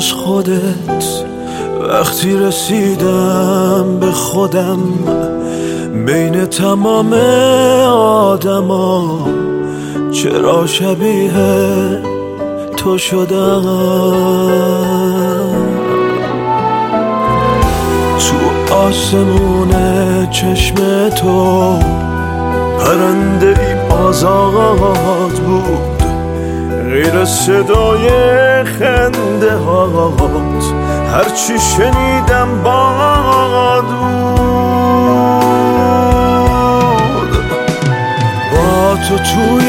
جز خودت. وقتی رسیدم به خودم بین تمام آدما، چرا شبیه تو شدم. تو آسمون چشم تو پرنده ای آزاد بود، غیر صدای خنده هات هرچی شنیدم باد بود. با تو توی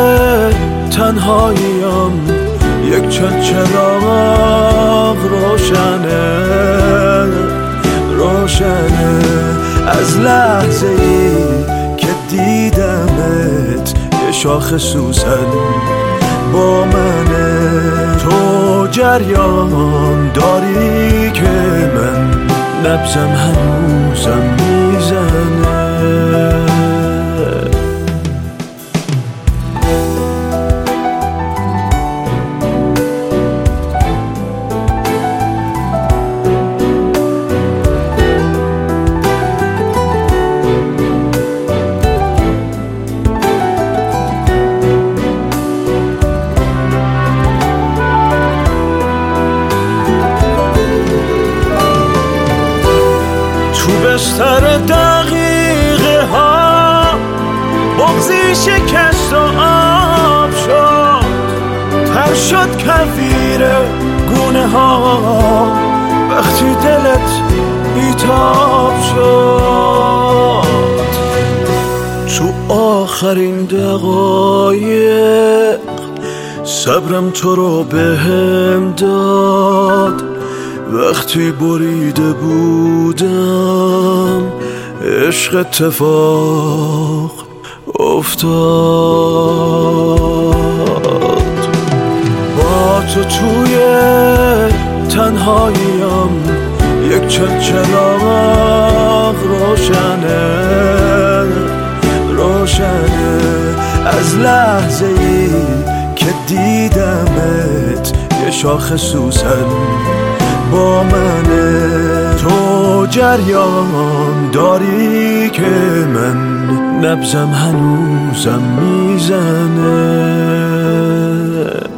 تنهاییم یک چراغ روشنه از لحظه ای که دیدمت. یه شاخ سوسن با منه، تو جریان داری که من نبضم هنوزم میزنه. بستر دقیقه ها بغضی شکست و آب شد، تر شد کفیر گونه ها وقتی دلت بیتاب شد. تو آخرین دقایق صبرم تو رو بهم داد، وقتی بریده بودم عشق اتفاق افتاد. با تو توی تنهاییم یک چراغ روشنه از لحظه ای که دیدمت. یه شاخ سوسن با منه، تو جریان داری که من نبضم هنوزم میزنه.